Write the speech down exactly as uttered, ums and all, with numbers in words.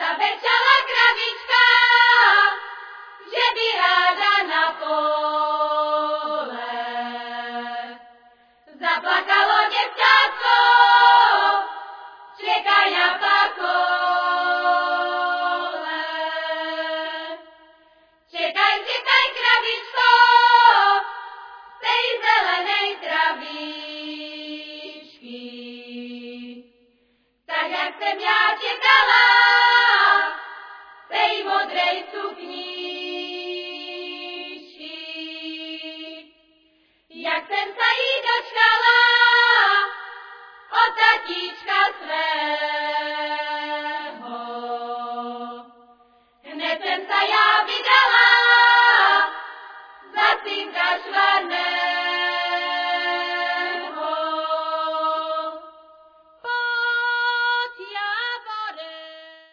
Zabečala kravička, že by ráda na pole. Zaplakalo devčátko, čekaj na pakole. Čekaj, čekaj, kravičko, tej zelenej travičky. Tak jak sem ja čekala, tej modrej sukničky. Jak sem sa jí dočkala, od tatíčka svého. Hned sem sa ja